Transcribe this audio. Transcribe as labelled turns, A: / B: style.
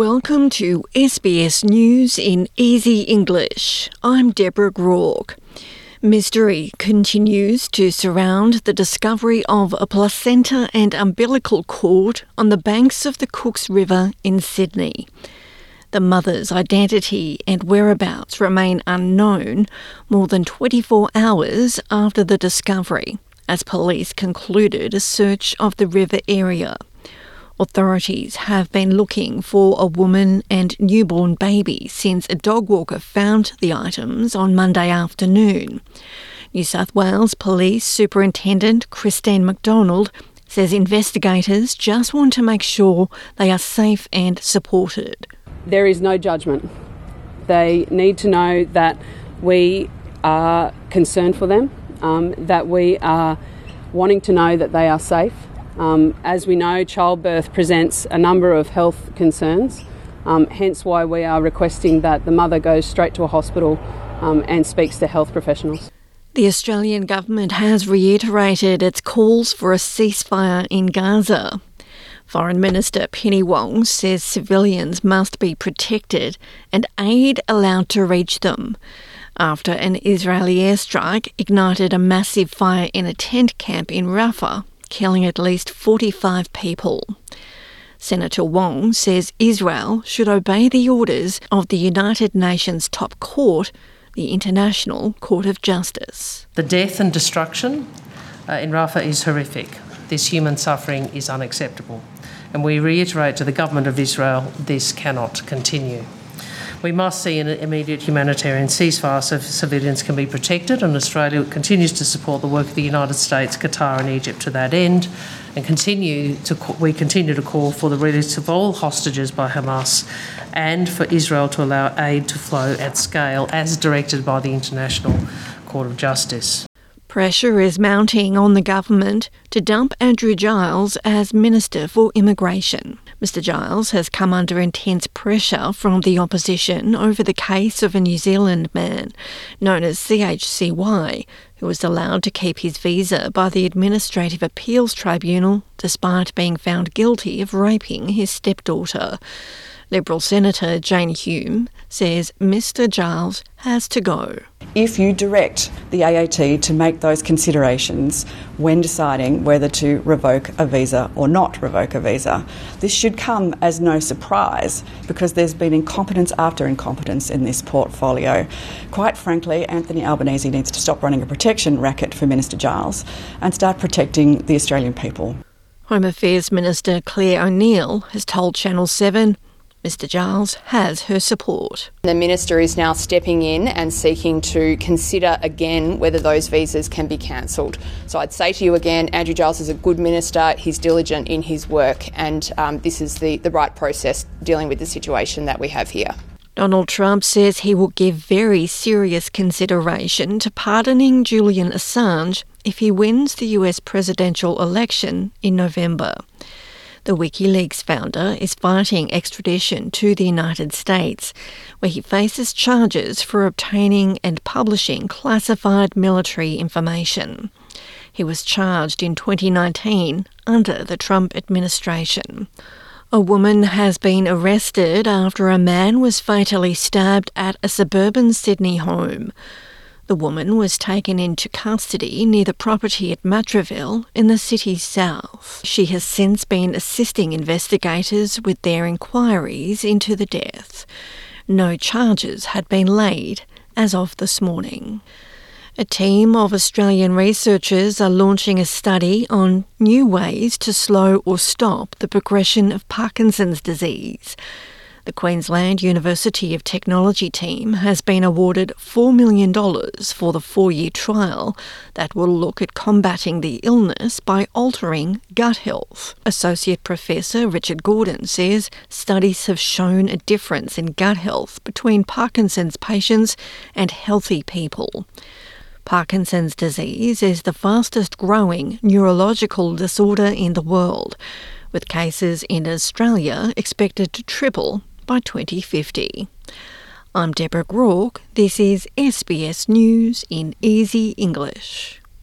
A: Welcome to SBS News in Easy English. I'm Deborah Groark. Mystery continues to surround the discovery of a placenta and umbilical cord on the banks of the Cooks River in Sydney. The mother's identity and whereabouts remain unknown more than 24 hours after the discovery, as police concluded a search of the river area. Authorities have been looking for a woman and newborn baby since a dog walker found the items on Monday afternoon. New South Wales Police Superintendent Christine McDonald says investigators just want to make sure they are safe and supported.
B: There is no judgment. They need to know that we are concerned for them, that we are wanting to know that they are safe. As we know, childbirth presents a number of health concerns, hence why we are requesting that the mother goes straight to a hospital and speaks to health professionals.
A: The Australian government has reiterated its calls for a ceasefire in Gaza. Foreign Minister Penny Wong says civilians must be protected and aid allowed to reach them, after an Israeli airstrike ignited a massive fire in a tent camp in Rafah, killing at least 45 people. Senator Wong says Israel should obey the orders of the United Nations top court, the International Court of Justice.
C: The death and destruction in Rafah is horrific. This human suffering is unacceptable. And we reiterate to the government of Israel, this cannot continue. We must see an immediate humanitarian ceasefire so civilians can be protected, and Australia continues to support the work of the United States, Qatar and Egypt to that end, and we continue to call for the release of all hostages by Hamas and for Israel to allow aid to flow at scale as directed by the International Court of Justice.
A: Pressure is mounting on the government to dump Andrew Giles as Minister for Immigration. Mr Giles has come under intense pressure from the opposition over the case of a New Zealand man known as CHCY, who was allowed to keep his visa by the Administrative Appeals Tribunal despite being found guilty of raping his stepdaughter. Liberal Senator Jane Hume says Mr Giles has to go.
D: If you direct the AAT to make those considerations when deciding whether to revoke a visa or not revoke a visa, this should come as no surprise because there's been incompetence after incompetence in this portfolio. Quite frankly, Anthony Albanese needs to stop running a protection racket for Minister Giles and start protecting the Australian people.
A: Home Affairs Minister Claire O'Neill has told Channel 7 Mr Giles has her support.
E: The Minister is now stepping in and seeking to consider again whether those visas can be cancelled. So I'd say to you again, Andrew Giles is a good minister, he's diligent in his work, and this is the right process dealing with the situation that we have here.
A: Donald Trump says he will give very serious consideration to pardoning Julian Assange if he wins the US presidential election in November. The WikiLeaks founder is fighting extradition to the United States, where he faces charges for obtaining and publishing classified military information. He was charged in 2019 under the Trump administration. A woman has been arrested after a man was fatally stabbed at a suburban Sydney home. The woman was taken into custody near the property at Matraville in the city's south. She has since been assisting investigators with their inquiries into the death. No charges had been laid as of this morning. A team of Australian researchers are launching a study on new ways to slow or stop the progression of Parkinson's disease. The Queensland University of Technology team has been awarded $4 million for the 4-year trial that will look at combating the illness by altering gut health. Associate Professor Richard Gordon says studies have shown a difference in gut health between Parkinson's patients and healthy people. Parkinson's disease is the fastest growing neurological disorder in the world, with cases in Australia expected to triple by 2050. I'm Deborah Groark. This is SBS News in Easy English.